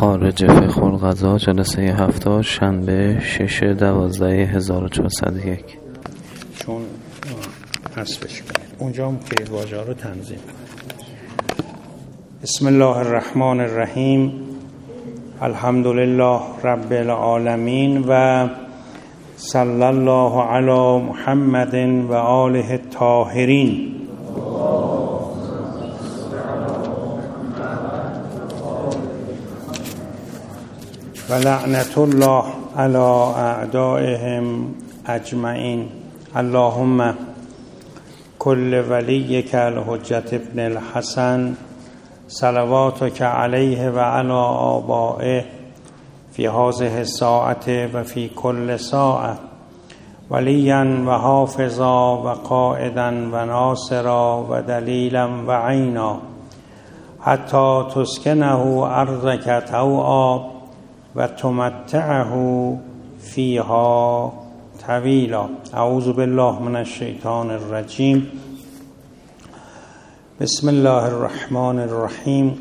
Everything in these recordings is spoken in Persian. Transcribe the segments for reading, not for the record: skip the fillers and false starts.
خارج فقه القضاء جلسه 70 شنبه 6/12/1401. چون حذفش کنید اونجا هم که واژه رو تنظیم کنید. بسم الله الرحمن الرحیم. الحمد لله رب العالمین و صلی الله علی محمد و آله الطاهرین. و لعنت الله علی اعدائهم اجمعین. اللهم کل ولیک الحجة ابن الحسن صلواتک علیه و علی آبائه فی هذه الساعة و فی کل ساعة ولیا و حافظا و قائدا و ناصرا و دلیلا و عینا حتی تسکنه ارضک طوعا و تمتعه فیها طویلا. اعوذ بالله من الشیطان الرجیم. بسم الله الرحمن الرحیم.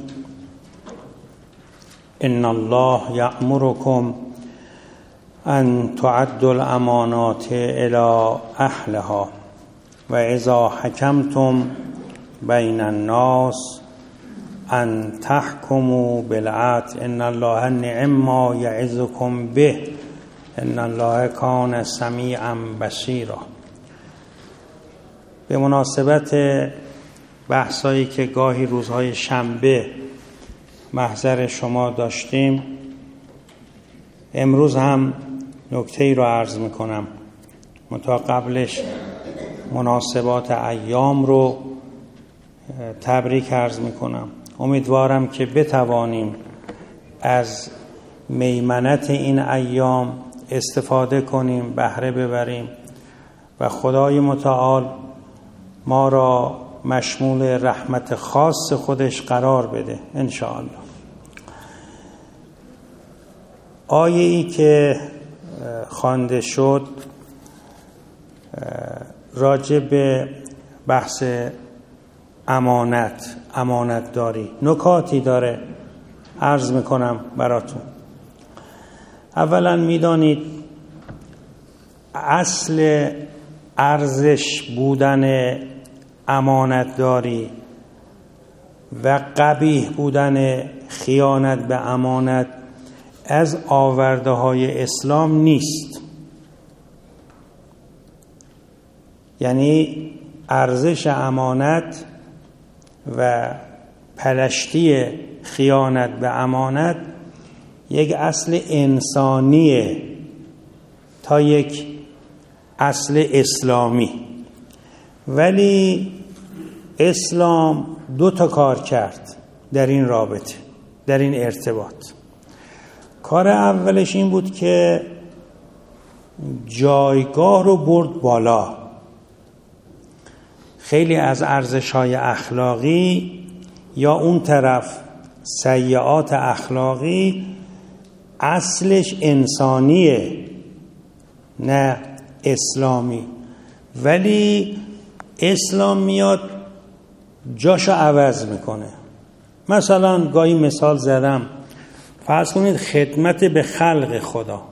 ان الله یأمرکم ان تعدوا الامانات الی اهلها و اذا حکمتم بین الناس ان تحکموا بالعدل ان الله نعم ما یعظکم به ان الله کان سمیعا بصیرا. به مناسبت بحثایی که گاهی روزهای شنبه محضر شما داشتیم، امروز هم نکته‌ای رو عرض میکنم. منتها قبلش مناسبات ایام رو تبریک عرض میکنم. امیدوارم که بتوانیم از میمنت این ایام استفاده کنیم، بهره ببریم و خدای متعال ما را مشمول رحمت خاص خودش قرار بده انشاءالله. آیه‌ای که خوانده شد راجع به بحث امانت داری نکاتی داره، عرض میکنم براتون. اولا میدانید اصل ارزش بودن امانت داری و قبیح بودن خیانت به امانت از آورده های اسلام نیست. یعنی ارزش امانت و پلشتی خیانت به امانت یک اصل انسانیه تا یک اصل اسلامی. ولی اسلام 2 کار کرد در این رابطه، در این ارتباط. کار اولش این بود که جایگاه رو برد بالا. خیلی از ارزش‌های اخلاقی یا اون طرف سیئات اخلاقی اصلش انسانیه نه اسلامی، ولی اسلام میاد جاشو عوض میکنه. مثلا گاهی مثال زدم، فرض کنید خدمت به خلق خدا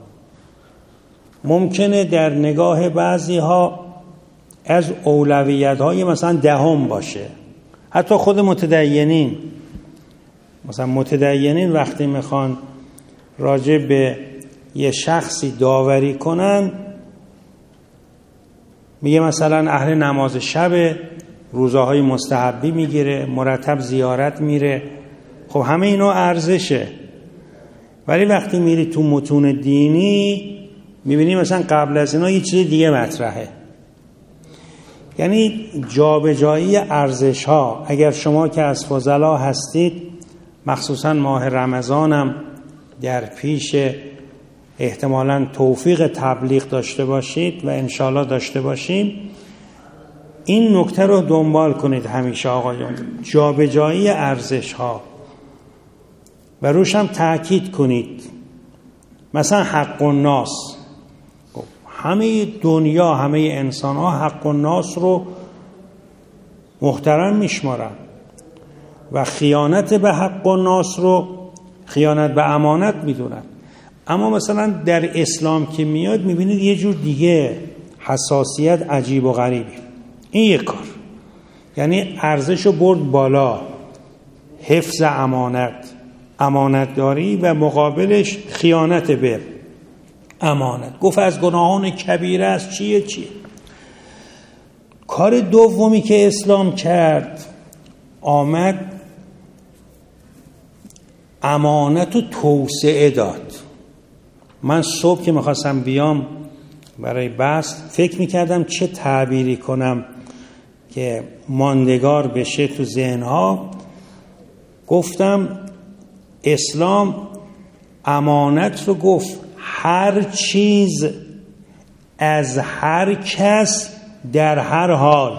ممکنه در نگاه بعضی ها از اولویت های مثلا 10 باشه. حتی خود متدینین، مثلا متدینین وقتی میخوان راجع به یه شخصی داوری کنن میگه مثلا اهل نماز شب، روزاهای مستحبی میگیره، مرتب زیارت میره. خب همه اینا ارزشه. ولی وقتی میری تو متون دینی میبینی مثلا قبل از اینا یه چیز دیگه مطرحه. یعنی جابجایی ارزش ها. اگر شما که از فضلا هستید، مخصوصا ماه رمضانم در پیش، احتمالاً توفیق تبلیغ داشته باشید و انشالله داشته باشیم، این نکته رو دنبال کنید همیشه آقایون، جابجایی ارزش ها، و روش هم تأکید کنید. مثلا حق الناس، همه دنیا، همه انسان ها حق الناس رو محترم میشمارن و خیانت به حق الناس رو خیانت به امانت میدونن. اما مثلا در اسلام که میاد میبینید یه جور دیگه حساسیت عجیب و غریبی. این یک کار، یعنی ارزشو برد بالا، حفظ امانت، امانتداری و مقابلش خیانت به امانت. گفت از گناهان کبیره است. چیه؟ کار دومی که اسلام کرد، آمد امانت رو توسعه داد. من صبح که میخواستم بیام برای بحث فکر میکردم چه تعبیری کنم که ماندگار بشه تو ذهنها. گفتم اسلام امانت رو گفت هر چیز از هر کس در هر حال،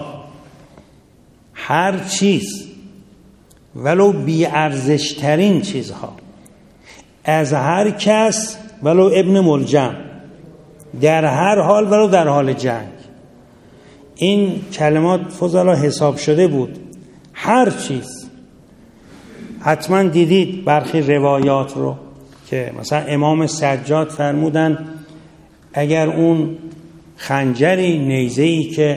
هر چیز ولو بی ارزش ترین چیزها، از هر کس ولو ابن ملجم، در هر حال ولو در حال جنگ. این کلمات فضلا حساب شده بود. هر چیز. حتما دیدید برخی روایات رو که مثلا امام سجاد فرمودن اگر اون خنجری، نیزه‌ای که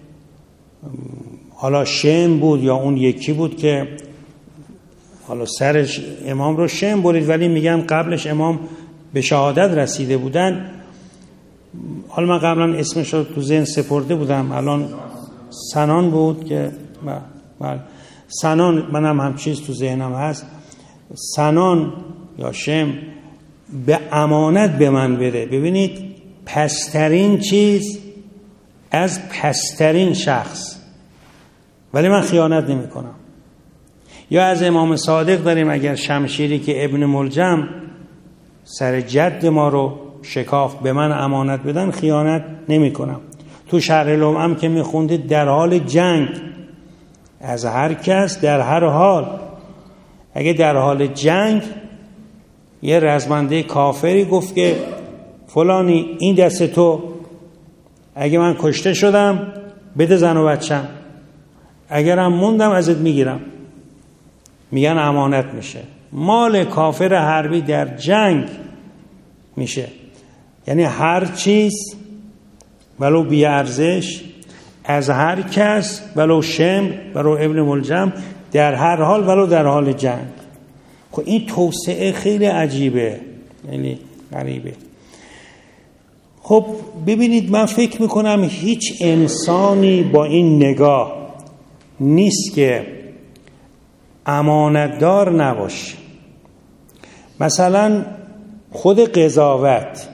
حالا شم بود یا اون یکی بود که حالا سرش امام رو شم برید، ولی میگن قبلش امام به شهادت رسیده بودن. حالا من قبلا اسمش رو تو ذهن سپرده بودم، الان سنان بود که سنان، منم هم چیز تو ذهنم هست، سنان یا شم به امانت به من بده. ببینید پسترین چیز از پسترین شخص، ولی من خیانت نمی کنم. یا از امام صادق داریم اگر شمشیری که ابن ملجم سر جد ما رو شکاف به من امانت بدن خیانت نمی کنم. تو شرح لمعم که می خوندید در حال جنگ، از هر کس در هر حال. اگه در حال جنگ یه رزمنده کافری گفت که فلانی این دست تو، اگه من کشته شدم بده زن و بچم، اگرم موندم ازت میگیرم، میگن امانت میشه. مال کافر حربی در جنگ میشه. یعنی هر چیز ولو بی ارزش، از هر کس ولو شم ولو ابن ملجم، در هر حال ولو در حال جنگ. خب این توسعه خیلی عجیبه، یعنی غریبه. خب ببینید من فکر میکنم هیچ انسانی با این نگاه نیست که امانتدار نباشه. مثلا خود قضاوت،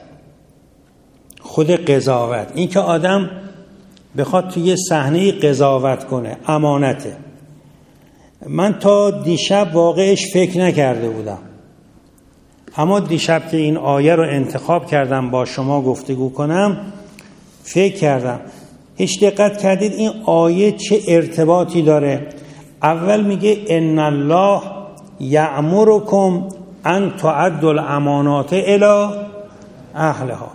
این که آدم بخواد توی یه صحنه قضاوت کنه، امانته. من تا دیشب واقعش فکر نکرده بودم، اما دیشب که این آیه رو انتخاب کردم با شما گفتگو کنم فکر کردم. هیچ دقت کردید این آیه چه ارتباطی داره؟ اول میگه ان الله یأمرکم ان تعدوا الامانات الی اهلها.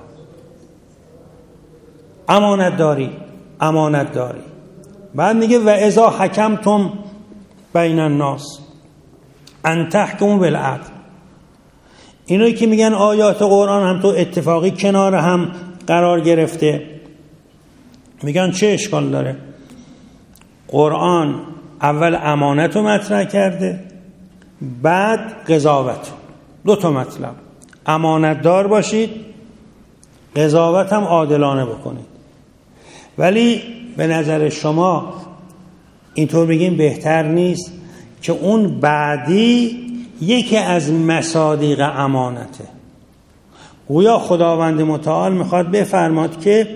امانتداری. بعد میگه و اذا حکمتم بین الناس ان تحکموا بالعدل. اینایی که میگن آیات قرآن هم تو اتفاقی کنار هم قرار گرفته، میگن چه اشکال داره؟ قرآن اول امانت رو مطرح کرده، بعد قضاوت. دو تا مطلب، امانتدار باشید، قضاوت هم عادلانه بکنید. ولی به نظر شما اینطور بگیم بهتر نیست که اون بعدی یکی از مصادیق امانته؟ گویا خداوند متعال میخواد بفرماد که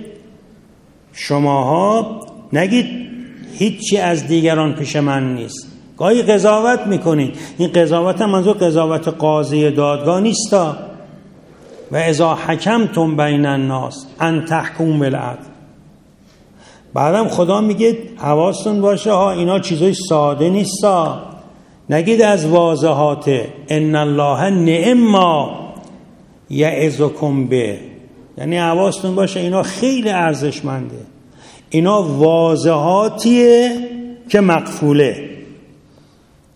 شماها نگید هیچی از دیگران پیش من نیست، گاهی قضاوت میکنید. این قضاوت هم منظور قضاوت قاضی دادگاه نیستا. و اذا حکمتم بین الناس ان تحکموا بالعدل. بعدم خدا میگه حواستون باشه ها، اینا چیزای ساده نیستا. نگید از واضحات ان الله نعم ما یعظکم به، یعنی حواستون باشه اینا خیلی ارزشمنده، اینا واضحاتیه که مقفوله.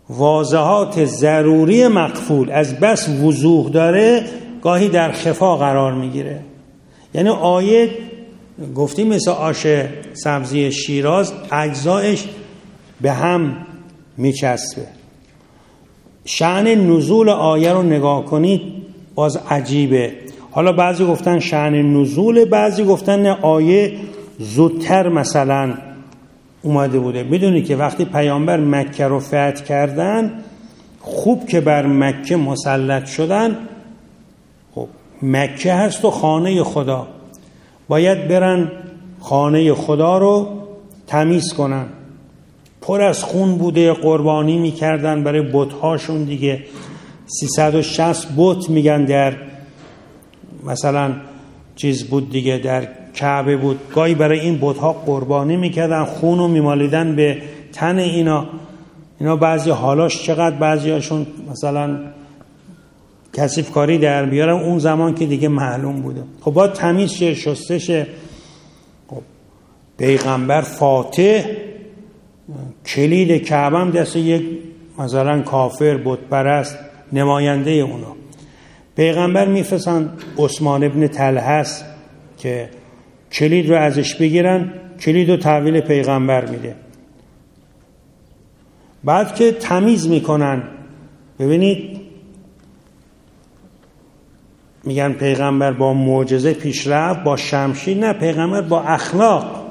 واضحات ضروری مقفول از بس وضوح داره گاهی در خفا قرار میگیره. یعنی آیه گفتیم مثل آش سبزی شیراز اجزایش به هم میچسبه. شأن نزول آیه رو نگاه کنید باز عجیبه. حالا بعضی گفتن شأن نزول، بعضی گفتن آیه زودتر مثلا اومده بوده. میدونی که وقتی پیامبر مکه رو فتح کردن، خوب که بر مکه مسلط شدن، خب مکه هست و خانه خدا، باید برن خانه خدا رو تمیز کنن. پر از خون بوده، قربانی میکردن برای بت‌هاشون دیگه. 360 بت میگن در مثلا چیز بود دیگه، در کعبه بود. گاهی برای این بت‌ها قربانی میکردن، خون رو میمالیدن به تن اینا بعضی حالاش چقدر بعضیاشون مثلا کثیف کاری در بیارن، اون زمان که دیگه معلوم بوده. خب باید تمیز شه، شسته شه. خب پیغمبر فاتح، کلید کعبه هم دست یک مثلا کافر بت پرست، نماینده اونا. پیغمبر میفرستن عثمان ابن طلحه که کلید رو ازش بگیرن، کلید رو تحویل پیغمبر میده. بعد که تمیز میکنن، ببینید میگن پیغمبر با معجزه پیش رفت، با شمشیر نه، پیغمبر با اخلاق.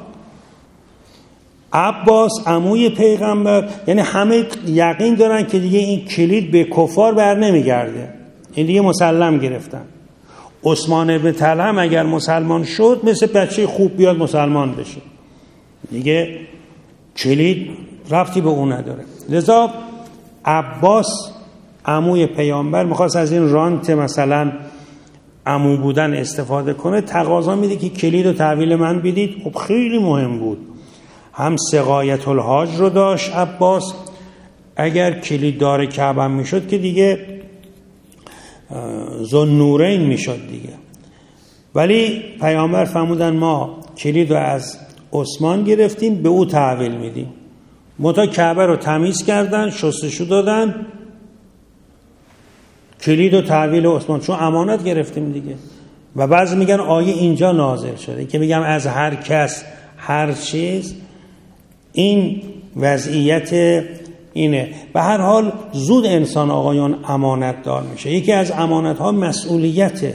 عباس عموی پیغمبر، یعنی همه یقین دارن که دیگه این کلید به کفار بر نمیگرده، این دیگه مسلم گرفتن. عثمان ابن طلحه اگر مسلمان شد مثل بچه خوب بیاد مسلمان بشه، دیگه کلید ربطی به اون نداره. لذا عباس عموی پیامبر میخواست از این رانت مثلا عمو بودن استفاده کنه، تقاضا میده که کلید رو تحویل من بدید. خب خیلی مهم بود، هم سقایت الحاج رو داشت عباس، اگر کلید دار کعبه میشد که دیگه ذوالنورین میشد دیگه. ولی پیامبر فرمودن ما کلید رو از عثمان گرفتیم، به او تحویل میدیم. متا کعبه رو تمیز کردن، شستشو دادن، کلید و تحویل عثمان، چون امانت گرفتیم دیگه. و بعضی میگن آیه اینجا نازل شده که میگم از هر کس هر چیز. این وضعیت اینه. به هر حال زود انسان آقایان امانت دار میشه. یکی از امانت ها مسئولیته.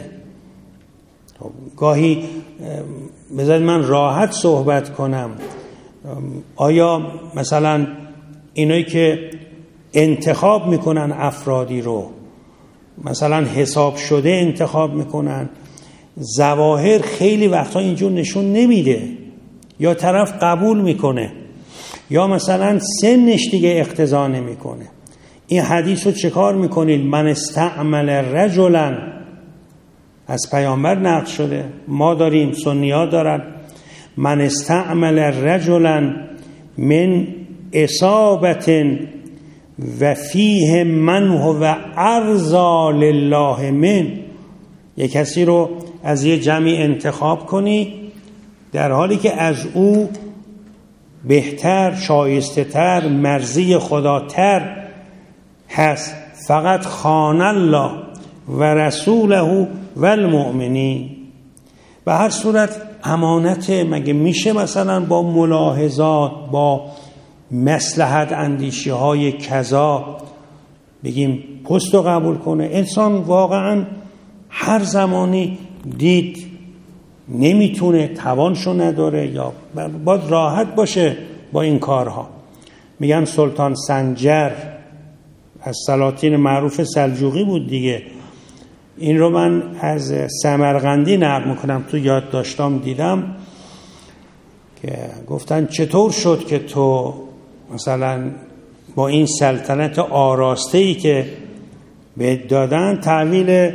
گاهی بذارید من راحت صحبت کنم، آیا مثلا اینایی که انتخاب میکنن افرادی رو، مثلا حساب شده انتخاب میکنن، ظواهر خیلی وقتا اینجور نشون نمیده، یا طرف قبول میکنه، یا مثلا سنش دیگه اقتضا نمیکنه. این حدیث رو چه کار میکنید؟ من استعمل رجلا، از پیامبر نقل شده، ما داریم، سنی‌ها دارن. من استعمل رجلا من اصابت و فیه من هو ارضا لله من، یک کسی رو از یه جمعی انتخاب کنی در حالی که از او بهتر، شایسته تر، مرضی خداتر هست. فقط خان الله و رسوله و المؤمنین. به هر صورت امانته. مگه میشه مثلا با ملاحظات، با مصلحت اندیشی های کذا بگیم پست رو قبول کنه؟ انسان واقعا هر زمانی دید نمیتونه، توانشو نداره، یا باید راحت باشه با این کارها. میگن سلطان سنجر از سلاطین معروف سلجوقی بود دیگه. این رو من از سمرقندی نقل میکنم، تو یادداشتام دیدم که گفتن چطور شد که تو مثلا با این سلطنت آراسته‌ای که بهت دادن، تحویل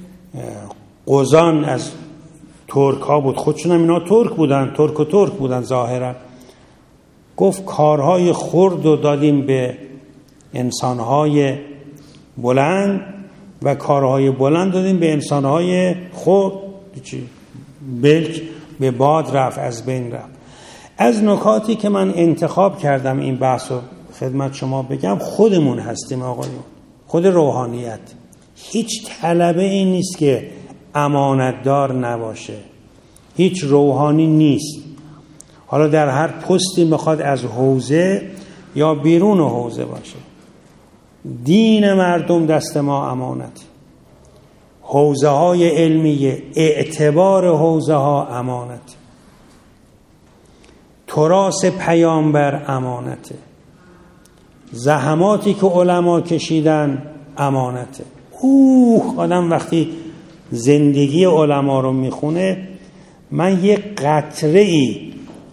قزان از ترک ها بود، خودشون هم اینا ترک بودن ظاهرا. گفت کارهای خرد رو دادیم به انسانهای بلند و کارهای بلند دادیم به انسانهای خرد، بلک به باد رفت، از بین رفت. از نکاتی که من انتخاب کردم این بحث رو خدمت شما بگم خودمون هستیم آقایون، خود روحانیت. هیچ طلبه این نیست که امانتدار نباشه، هیچ روحانی نیست حالا در هر پستی میخواد از حوزه یا بیرون حوزه باشه. دین مردم دست ما امانت، حوزه های علمیه، اعتبار حوزه ها امانت، تراث پیامبر امانته، زحماتی که علما کشیدن امانته. آدم وقتی زندگی علما رو میخونه، من یه قطره ای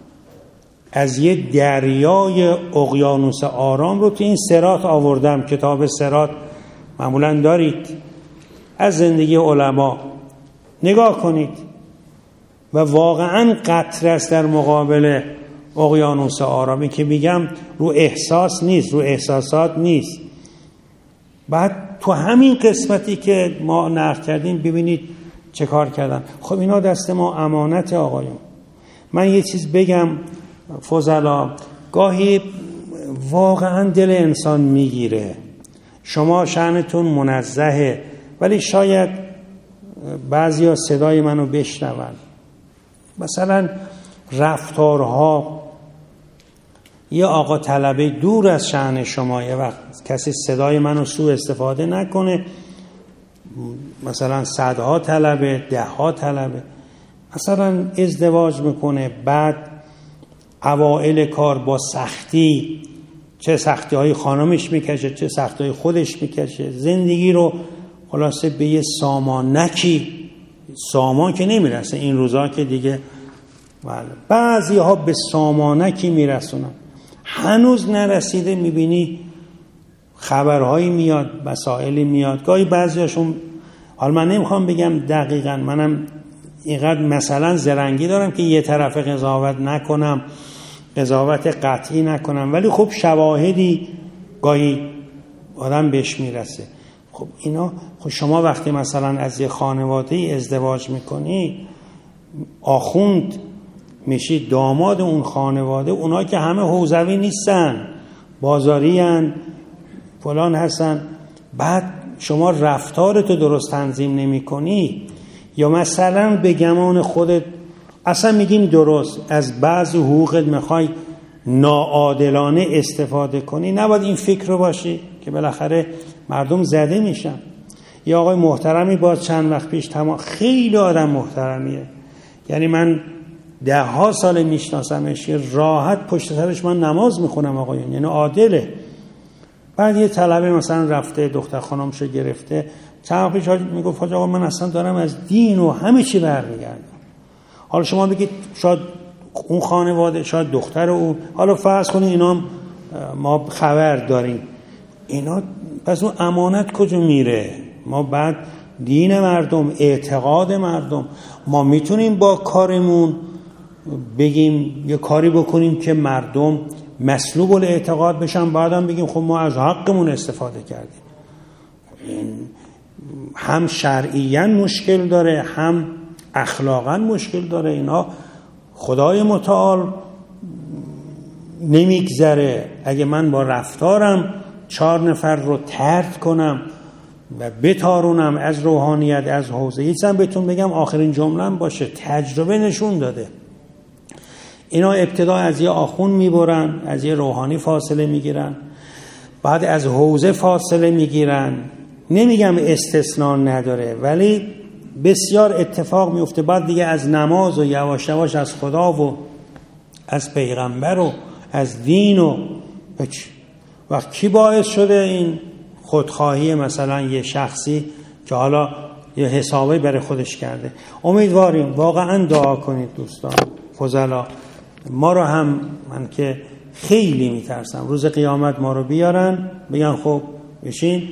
از یه دریای اقیانوس آرام رو تو این صراط آوردم. کتاب صراط معمولا دارید، از زندگی علما نگاه کنید و واقعا قطره است در مقابل اقیانوس آرامی که میگم رو احساس نیست، رو احساسات نیست. بعد تو همین قسمتی که ما نقل کردیم ببینید چه کار کردن. خب اینا دست ما امانت آقایون. من یه چیز بگم فضلا، گاهی واقعا دل انسان میگیره. شما شأنتون منزهه، ولی شاید بعضیا صدای منو بشنون. مثلا رفتارها، یه آقا طلبه دور از شأن شما، یه وقت کسی صدای منو سوء استفاده نکنه، مثلا صدها طلبه، دهها طلبه، مثلا ازدواج میکنه، بعد اوائل کار با سختی، چه سختی های خانمش میکشه چه سختی های خودش میکشه، زندگی رو خلاصه به یه سامانکی، سامان که نمیرسه این روزا که دیگه، بعضی ها به سامانکی میرسونن، هنوز نرسیده. میبینی خبرهایی میاد، مسائلی میاد، گاهی بعضیاشون، حالا من نمیخوام بگم دقیقاً، منم اینقدر مثلا زرنگی دارم که یه طرف قضاوت نکنم، قضاوت قطعی نکنم، ولی خب شواهدی گاهی آدم بهش میرسه. خب اینا، خب شما وقتی مثلا از یه خانواده ازدواج میکنی، آخوند میشی، داماد اون خانواده، اونا که همه حوزوی نیستن، بازاری هن، فلان هستن، بعد شما رفتارتو درست تنظیم نمی کنی، یا مثلا به گمان خودت اصلا میگیم درست، از بعض حقوقت میخوای ناعادلانه استفاده کنی، نباید این فکر رو باشی که بالاخره مردم زده میشن. یا آقای محترمی باز چند وقت پیش، خیلی آدم محترمیه، یعنی من 10 سال میشناسمش، راحت پشت سرش من نماز میخونم آقایون، یعنی عادله. بعد یه طلبه مثلا رفته دختر خانمشو گرفته، چند وقت پیش میگفت آقا من اصلا دارم از دین و همه چی برمیگردم. حالا شما بگید شاید اون خانواده، شاید دختر اون، حالا فرض کنید اینا ما خبر داریم، اینا پس اون امانت کجا میره؟ ما بعد دین مردم، اعتقاد مردم، ما میتونیم با کارمون بگیم یه کاری بکنیم که مردم مسلوب الاعتقاد بشن، بعدم بگیم خب ما از حقمون استفاده کردیم. این هم شرعیاً مشکل داره، هم اخلاقاً مشکل داره. اینا خدای متعال نمیگذره اگه من با رفتارم 4 نفر رو طرد کنم و بتارونم از روحانیت، از حوزه. یکم بهتون بگم آخرین جمله‌ام باشه، تجربه نشون داده اینا ابتدا از یه آخوند میبرن، از یه روحانی فاصله میگیرن، بعد از حوزه فاصله میگیرن. نمیگم استثناء نداره، ولی بسیار اتفاق میفته. بعد دیگه از نماز و یواش یواش از خدا و از پیغمبر و از دین و کی باعث شده این خودخواهی مثلا یه شخصی که حالا یه حسابی برای خودش کرده. امیدواریم واقعا دعا کنید دوستان فضلا، ما رو هم، من که خیلی میترسم روز قیامت ما رو بیارن بگن خب بشین،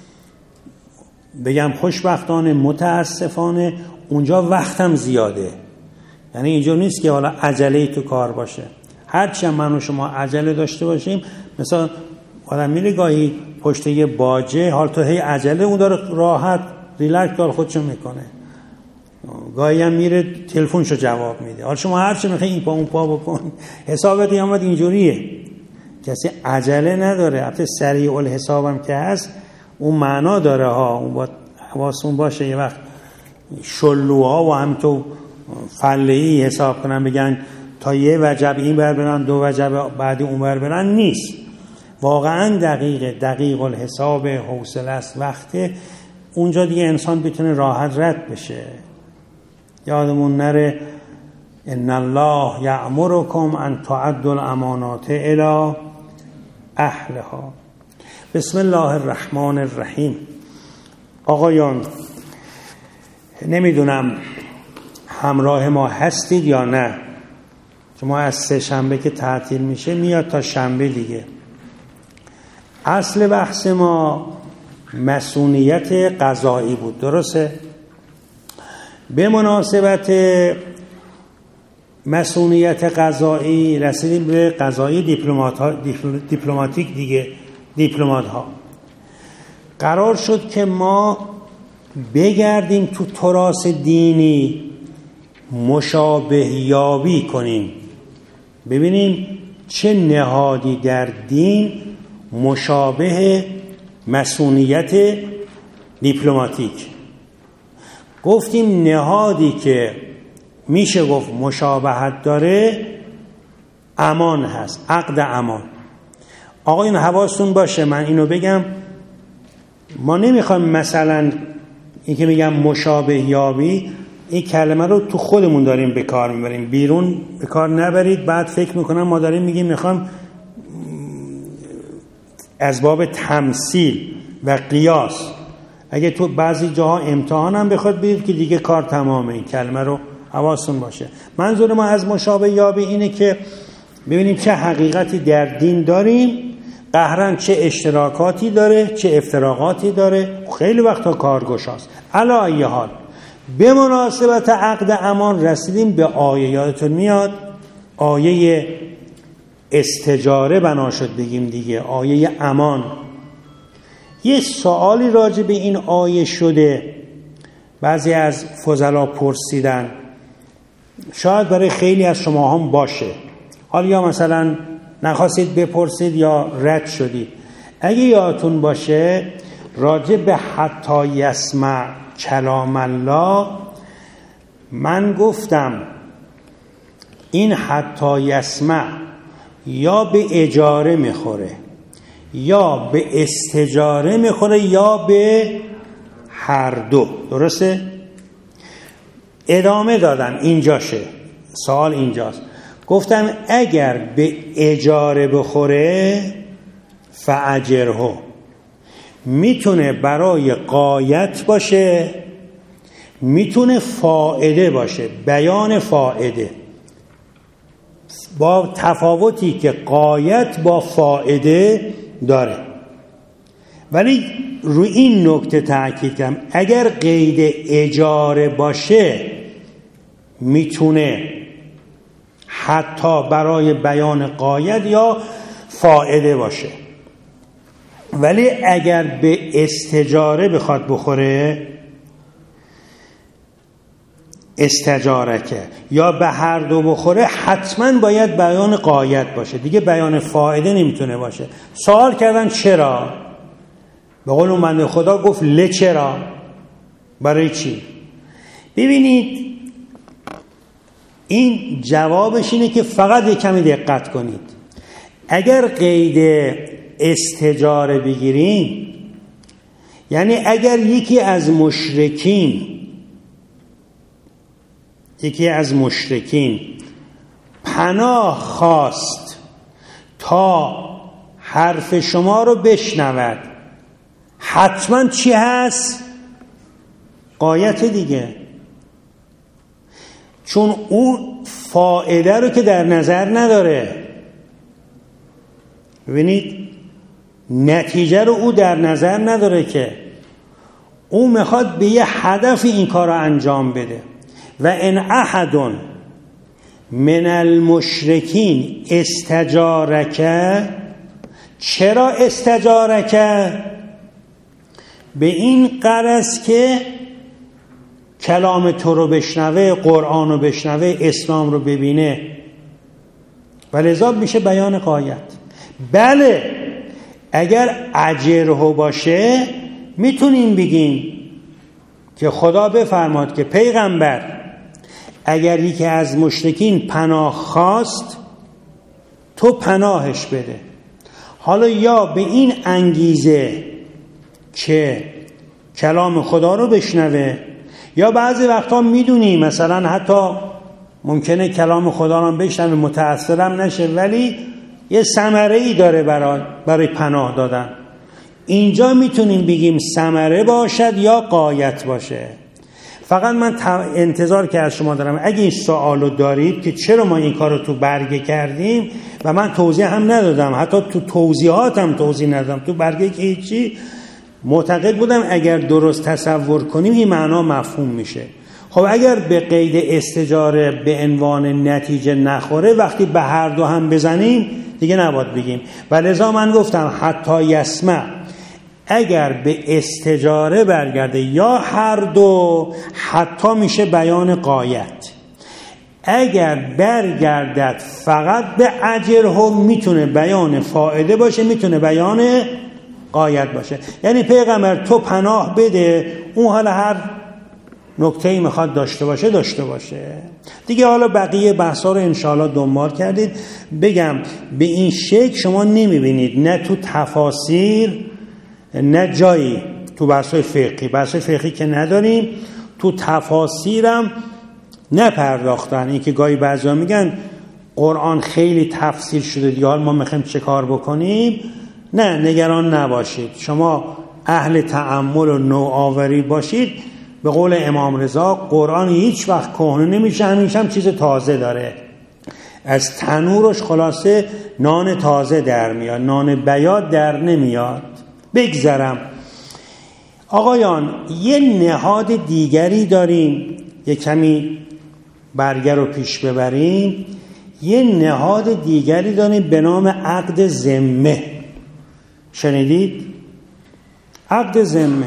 بگم خوشبختانه متاسفانه اونجا وقتم زیاده. یعنی اینجا نیست که حالا عجله تو کار باشه، هرچی هم من و شما عجله داشته باشیم، مثلا آدم میره گاهی پشت یه باجه، حال تو هی عجله، اون داره راحت ریلکس داره خودشو میکنه، گاهی هم میره تلفنشو جواب میده. حالا شما هرچی میخوای این پا اون پا بکن، حساب قیامت اینجوریه. کسی عجله نداره. البته سریع الحساب هم که هست اون معنا داره ها، اون باید حواستون باشه یه وقت شلوها و هم تو فله‌ای حساب کنن بگن تا یه وجب این بر برن 2 وجب بعدی اون بر برن، نیست. واقعا دقیق الحساب حوصله است وقته، اونجا دیگه انسان بتونه راحت رد بشه. یادمون نره ان الله یأمرکم ان تعدوا الامانات الی اهلها. بسم الله الرحمن الرحیم. آقایان نمیدونم همراه ما هستید یا نه، شما از 3 شنبه که تعطیل میشه میاد تا شنبه دیگه. اصل بحث ما مسئولیت قضایی بود، درسته؟ به مناسبت مسئولیت قضایی رسیدیم به قضایی دیپلماتیک دیگه. دیپلمات ها قرار شد که ما بگردیم تو تراث دینی مشابه یابی کنیم، ببینیم چه نهادی در دین مشابه مسئولیت دیپلماتیک. گفتیم نهادی که میشه گفت مشابهت داره امان هست، عقد امان. آقایون حواستون باشه، من اینو بگم، ما نمیخوایم مثلا این که میگم مشابه یابی، این کلمه رو تو خودمون داریم به کار میبریم، بیرون به کار نبرید. بعد فکر میکنم ما داریم میگیم میخوام از باب تمثیل و قیاس. اگه تو بعضی جاها امتحان هم بخواد بگید که دیگه کار تمامه. این کلمه رو حواستون باشه. منظور ما از مشابه یابی اینه که ببینیم چه حقیقتی در دین داریم، قهرن چه اشتراکاتی داره، چه افتراقاتی داره. خیلی وقتا کارگشاست. علی ای حال به مناسبت عقد امان رسیدیم به آیه، یادتون میاد آیه استجاره بنا شد بگیم دیگه، آیه امان. یه سوالی راجع به این آیه شده، بعضی از فضلا پرسیدن، شاید برای خیلی از شما هم باشه، حالا یا مثلا نخواستید بپرسید یا رد شدید. اگه یادتون باشه راجع به حتی یسمع کلام الله من گفتم این حتی یسمع یا به اجاره میخوره یا به استجاره میخوره یا به هر دو، درسته؟ ادامه دادم اینجاشه، سوال اینجاست. گفتم اگر به اجاره بخوره فاجره، میتونه برای غایت باشه، میتونه فائده باشه، بیان فائده، با تفاوتی که غایت با فائده داره. ولی روی این نکته تاکید کنم اگر قید اجاره باشه میتونه حتی برای بیان غایت یا فائده باشه. ولی اگر به استجاره بخواد بخوره، استجارکه، یا به هر دو بخوره، حتما باید بیان غایت باشه، دیگه بیان فائده نمیتونه باشه. سوال کردن چرا؟ به قول اون بنده خدا گفت چرا؟ برای چی؟ ببینید این جوابش اینه که فقط یک کمی دقت کنید. اگر قید استجاره بگیریم، یعنی اگر یکی از مشرکین پناه خواست تا حرف شما رو بشنود، حتما چی هست؟ غایت دیگه، چون او فائده رو که در نظر نداره. ببینید نتیجه رو او در نظر نداره، که او میخواد به یه هدف این کار رو انجام بده. و ان احد من المشرکین استجارک، چرا استجارک؟ به این غرض که کلام تو رو بشنوه، قرآن رو بشنوه، اسلام رو ببینه، و لذا میشه بیان غایت. بله اگر اجره باشه میتونیم بگیم که خدا بفرماد که پیغمبر اگر یکی از مشرکین پناه خواست تو پناهش بده. حالا یا به این انگیزه که کلام خدا رو بشنوه، یا بعضی وقتا میدونی مثلا حتی ممکنه کلام خدا رو بشنوه متأثرم نشه ولی یه ثمره‌ای داره برای پناه دادن. اینجا میتونیم بگیم ثمره باشد یا غایت باشه. فقط من انتظار که از شما دارم اگه این سوالو دارید که چرا ما این کارو تو برگه کردیم و من توضیح هم ندادم، حتی تو توضیحاتم توضیح ندادم، تو برگه که هیچی، معتقد بودم اگر درست تصور کنیم این معنا مفهوم میشه. خب اگر به قید استجاره به عنوان نتیجه نخوره، وقتی به هر دو هم بزنیم دیگه نباید بگیم. و لذا من گفتم حتی یسمع اگر به استجاره برگرده یا هر دو، حتی میشه بیان غایت. اگر برگردد فقط به اجره میتونه بیان فائده باشه، میتونه بیان غایت باشه. یعنی پیغمبر تو پناه بده، اون حالا هر نکته‌ای میخواد داشته باشه دیگه. حالا بقیه بحثا رو انشاءالله دنبال کردید. بگم به این شکل شما نمیبینید نه تو تفاسیر نه جایی تو بحث‌های فقهی که نداریم، تو تفاسیرم نپرداختن. این که گاهی بعضیا میگن قرآن خیلی تفسیر شده دیگه حالا ما میخوایم چه کار بکنیم. نه، نگران نباشید، شما اهل تأمل و نوآوری باشید. به قول امام رضا قرآن هیچ وقت کهنه نمیشه، همیشه هم چیز تازه داره. از تنورش خلاصه نان تازه در میاد، نان بیاد در نمیاد. بگذرم آقایان، یه نهاد دیگری داریم، یه کمی برگر رو پیش ببریم. یه نهاد دیگری داریم به نام عقد ذمه. شنیدید؟ عقد ذمه.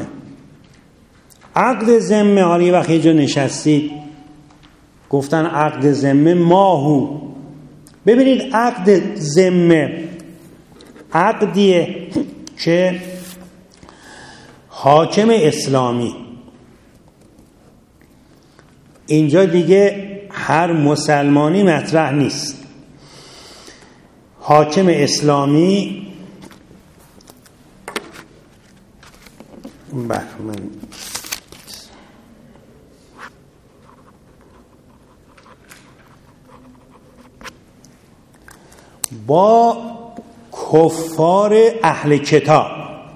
عقد ذمه، حالا یه وقت یه جا نشستید گفتن عقد ذمه ماهو. ببینید عقد ذمه عقدیه که حاکم اسلامی، اینجا دیگه هر مسلمانی مطرح نیست، حاکم اسلامی با کفار اهل کتاب،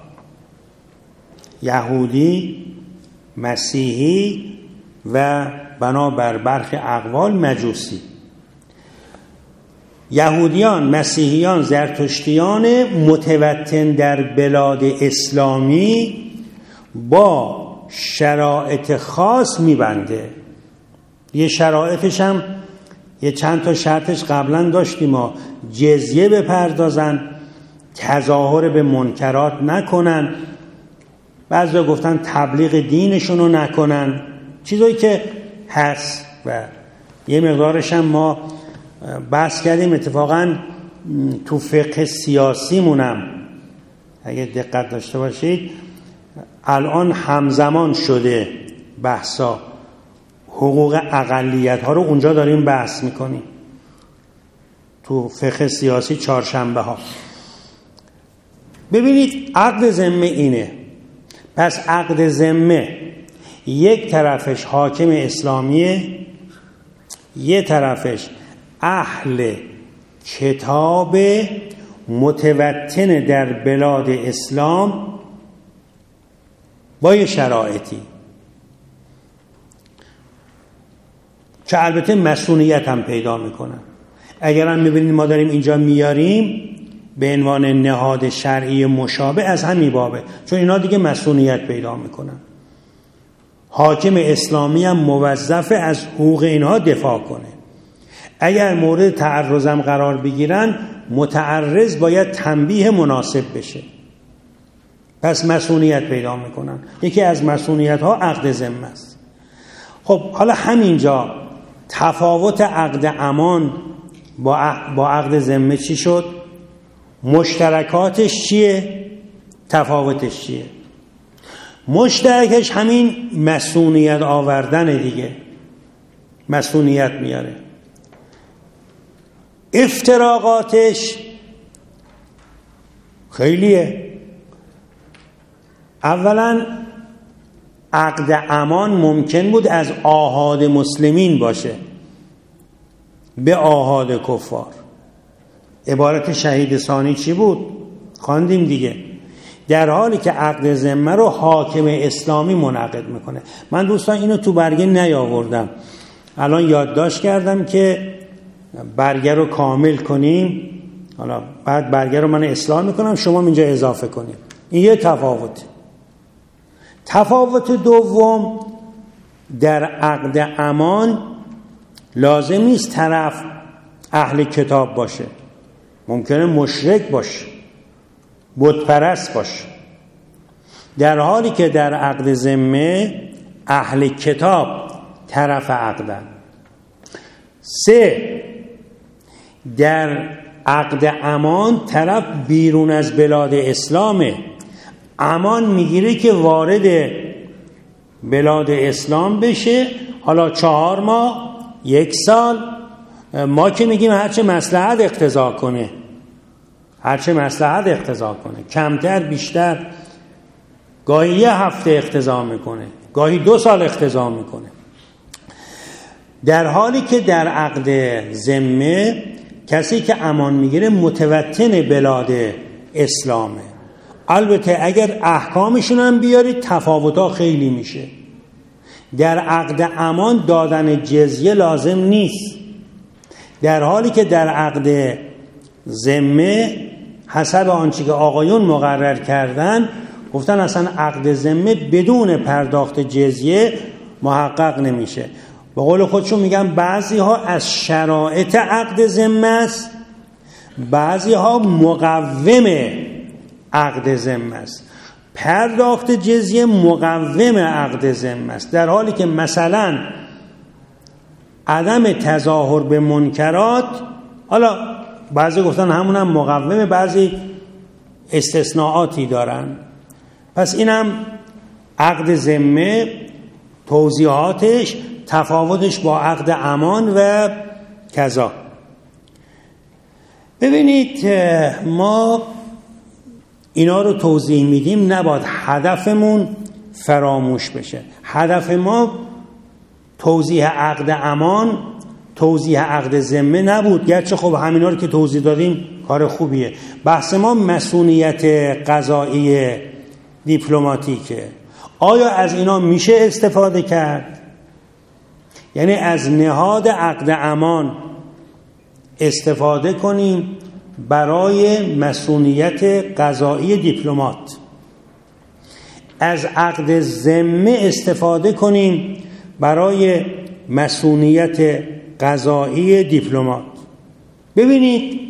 یهودی، مسیحی و بنابر برخی اقوال مجوسی. یهودیان، مسیحیان، زرتشتیان متوطن در بلاد اسلامی با شرایط خاص میبنده. یه شرایطش هم یه چند تا شرطش قبلا داشتیم، ما جزیه بپردازن، تظاهر به منکرات نکنن، بعضی گفتن تبلیغ دینشونو نکنن، چیزایی که هست. و یه مقدارش هم ما بحث کردیم. اتفاقا تو فقه سیاسیمونم اگه دقت داشته باشید الان همزمان شده بحثا، حقوق اقلیت ها رو اونجا داریم بحث میکنیم تو فقه سیاسی چهارشنبه ها. ببینید عقد ذمه اینه. پس عقد ذمه یک طرفش حاکم اسلامیه، یک طرفش اهل کتاب متوطن در بلاد اسلام با یه شرایطی که البته مسئولیت هم پیدا میکنن. اگر هم میبینید ما داریم اینجا میاریم به عنوان نهاد شرعی مشابه، از همین بابه، چون اینا دیگه مسئولیت پیدا میکنن. حاکم اسلامی هم موظف از حقوق اینها دفاع کنه. اگر مورد تعرضم قرار بگیرن متعرض باید تنبیه مناسب بشه. پس مسئولیت پیدا میکنن. یکی از مسئولیت ها عقد ذمه است. خب حالا همینجا تفاوت عقد امان با عقد ذمه چی شد؟ مشترکاتش چیه؟ تفاوتش چیه؟ مشترکش همین مسئولیت آوردن دیگه، مسئولیت میاره. افتراقاتش خیلیه. اولا عقد امان ممکن بود از آحاد مسلمین باشه به آحاد کفار. عبارت شهید ثانی چی بود؟ خواندیم دیگه. در حالی که عقد ذمه رو حاکم اسلامی منعقد میکنه. من دوستان اینو تو برگه نیاوردم، الان یادداشت کردم که برگه رو کامل کنیم. حالا بعد برگه رو من اصلاح میکنم، شما اینجا اضافه کنیم. این یه تفاوت. تفاوت دوم، در عقد امان لازم نیست طرف اهل کتاب باشه، ممکنه مشرک باشه، بت پرست باشه، در حالی که در عقد ذمه اهل کتاب طرف عقدن. 3، در عقد امان طرف بیرون از بلاد اسلامه، امان میگیره که وارد بلاد اسلام بشه. حالا 4 ماه، 1 سال، ما که میگیم هرچه مصلحت اقتضا کنه، هرچه مصلحت اقتضا کنه، کمتر بیشتر، گاهی 1 هفته اقتضا میکنه، گاهی 2 سال اقتضا میکنه. در حالی که در عقد ذمه کسی که امان میگیره متوطن بلاد اسلامه. البته اگر احکامشون هم بیارید تفاوت‌ها خیلی میشه. در عقد امان دادن جزیه لازم نیست، در حالی که در عقد ذمه حسب آنچه که آقایون مقرر کردن گفتن اصلا عقد ذمه بدون پرداخت جزیه محقق نمیشه. به قول خودشون میگن بعضی ها از شرایط عقد ذمه است، بعضی ها مقوم عقد ذمه است. پرداخت جزیه مقوم عقد ذمه است، در حالی که مثلا عدم تظاهر به منکرات، حالا بعضی گفتن همونم مقومه، بعضی استثناءاتی دارن. پس اینم عقد ذمه، توضیحاتش، تفاوتش با عقد امان و کذا. ببینید ما اینا رو توضیح میدیم، نباید هدفمون فراموش بشه. هدف ما توضیح عقد امان، توضیح عقد ذمه نبود، گرچه خب همینا رو که توضیح دادیم کار خوبیه. بحث ما مسئولیت قضایی دیپلماتیکه. آیا از اینا میشه استفاده کرد؟ یعنی از نهاد عقد امان استفاده کنیم برای مسئولیت قضایی دیپلمات، از عقد ذمه استفاده کنیم برای مسئولیت قضایی دیپلمات. ببینید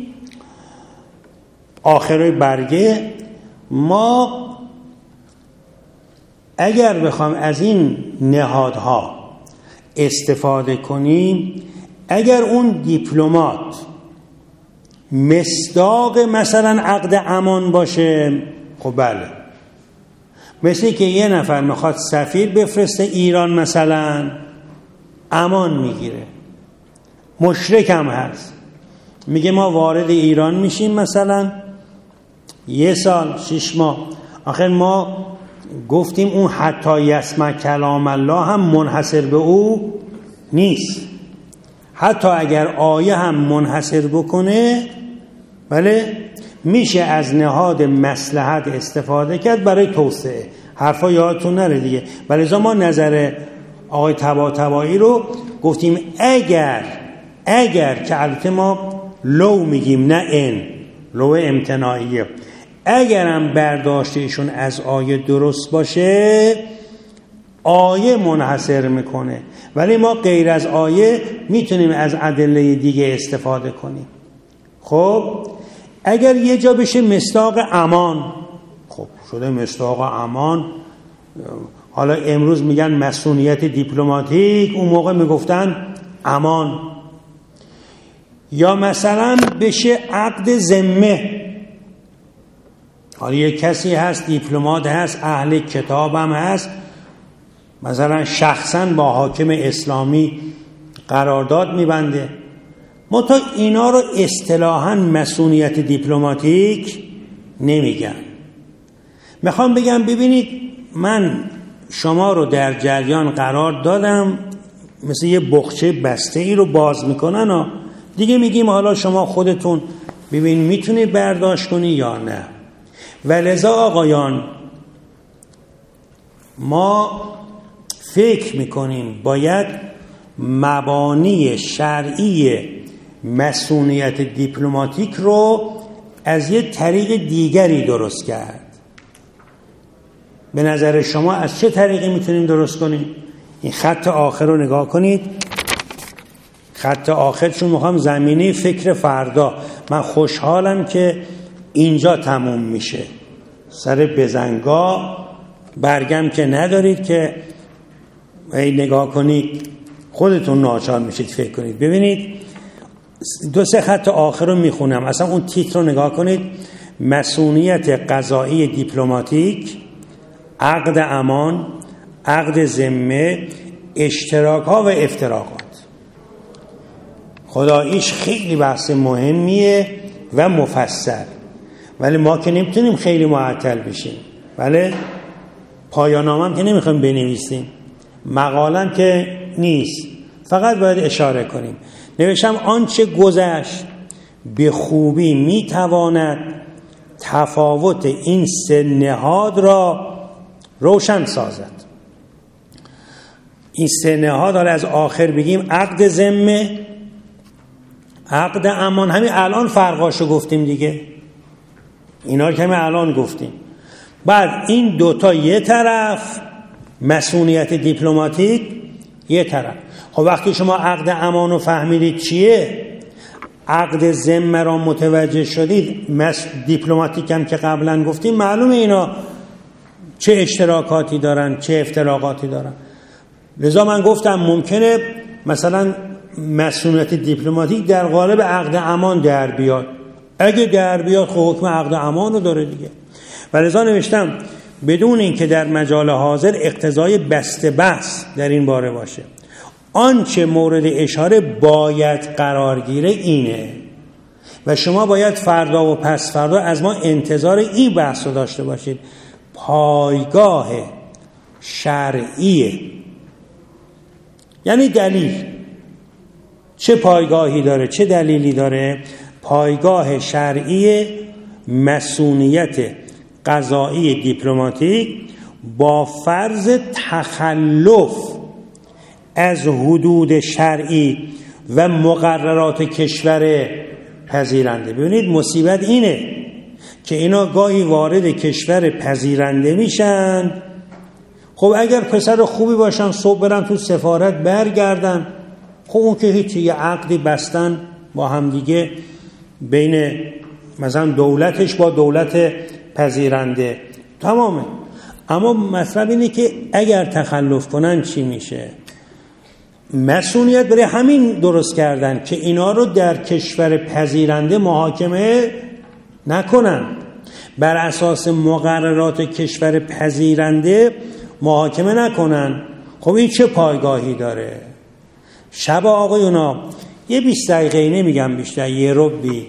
آخر برگه ما اگر بخوام از این نهادها استفاده کنیم، اگر اون دیپلمات مصداق مثلا عقد امان باشه، خب بله، مثل که یه نفر میخواد سفیر بفرسته ایران مثلا، امان میگیره، مشرک هم هست، میگه ما وارد ایران میشیم مثلا 1 سال 6 ماه. آخر ما گفتیم اون حتی یسمع کلام الله هم منحصر به او نیست، حتی اگر آیه هم منحصر بکنه، بله، میشه از نهاد مصلحت استفاده کرد برای توسعه. حرفا یادتون نره دیگه. ولی ما نظر آقای طباطبایی رو گفتیم اگر که البته ما لو میگیم نه ان، لو امتناعیه، اگرم برداشتشون از آیه درست باشه آیه منحصر میکنه، ولی ما غیر از آیه میتونیم از ادله دیگه استفاده کنیم. خب اگر یه جا بشه مصداق امان، خب شده مصداق امان. حالا امروز میگن مسئولیت دیپلماتیک، اون موقع میگفتن امان. یا مثلا بشه عقد ذمه، حالا یک کسی هست دیپلمات هست، اهل کتاب هم هست، مثلا شخصا با حاکم اسلامی قرارداد میبنده. منتها اینا رو اصطلاحاً مسئولیت دیپلماتیک نمیگن. میخوام بگم ببینید من شما رو در جریان قرار دادم، مثل یه بخچه بسته ای رو باز میکنن و دیگه میگیم حالا شما خودتون ببین میتونی برداشت کنی یا نه. ولذا آقایان ما فکر میکنیم باید مبانی شرعی مسئولیت دیپلماتیک رو از یه طریق دیگری درست کرد. به نظر شما از چه طریقی میتونیم درست کنیم؟ این خط آخر رو نگاه کنید. خط آخر چون میخوام زمینه فکر فردا، من خوشحالم که اینجا تموم میشه. سر بزنگا برگم که ندارید که ای نگاه کنید خودتون ناچار میشید فکر کنید. ببینید 2-3 خط آخر رو میخونم. اصلا اون تیتر رو نگاه کنید: مسئولیت قضایی دیپلماتیک، عقد امان، عقد ذمه، اشتراک‌ها و افتراقات. خداییش خیلی بحث مهمیه و مفصل، ولی ما که نمیتونیم خیلی معطل بشیم. بله پایان نامه هم که نمیخوایم بنویسیم، مقالم که نیست، فقط باید اشاره کنیم. نوشتم آنچه گذشت به خوبی میتواند تفاوت این سه نهاد را روشن سازد. این سه نهاد حالا از آخر بگیم: عقد ذمه، عقد امان. همین الان فرقاشو گفتیم دیگه، اینا که همین الان گفتیم. بعد این دوتا یه طرف، مسئولیت دیپلماتیک یه طرف. خب وقتی شما عقد امان رو فهمیدید چیه، عقد ذمه را متوجه شدید، دیپلماتیک هم که قبلا گفتیم، معلومه اینا چه اشتراکاتی دارن چه افتراقاتی دارن. لذا من گفتم ممکنه مثلا مسئولیت دیپلماتیک در قالب عقد امان در بیاد. اگه در بیاد خب حکم عقد امان رو داره دیگه. و لذا نوشتم بدون اینکه در مجال حاضر اقتضای بسته بحث در این باره باشه، آنچه مورد اشاره باید قرار گیره اینه و شما باید فردا و پس فردا از ما انتظار این بحث رو داشته باشید: پایگاه شرعیه، یعنی دلیل. چه پایگاهی داره، چه دلیلی داره؟ پایگاه شرعی مسئولیت قضایی دیپلماتیک با فرض تخلف از حدود شرعی و مقررات کشور پذیرنده. ببینید مصیبت اینه که اینا گاهی وارد کشور پذیرنده میشن. خب اگر پسر خوبی باشن صبح برن تو سفارت برگردن، خب اون که هیچی، یه عقدی بستن با هم دیگه بین مثلا دولتش با دولت پذیرنده، تمامه. اما مطلب اینه که اگر تخلف کنن چی میشه؟ مسئولیت برای همین درست کردن که اینا رو در کشور پذیرنده محاکمه نکنن، بر اساس مقررات کشور پذیرنده محاکمه نکنن. خب این چه پایگاهی داره؟ شب آقایونا یه 20 دقیقه نمیگم بیشتر، یه ربعی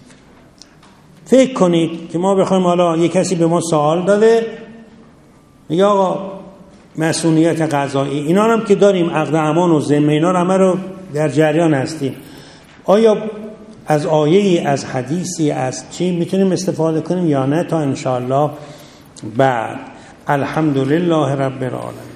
فکر کنید که ما بخوایم، حالا یه کسی به ما سوال داده میگه آقا مسئولیت قضایی اینا هم که داریم، عقد امان و ذمه، اینا رو همه رو در جریان هستیم، آیا از آیه‌ای، از حدیثی، از چی میتونیم استفاده کنیم یا نه؟ تا انشاءالله بعد. الحمدلله رب العالمین.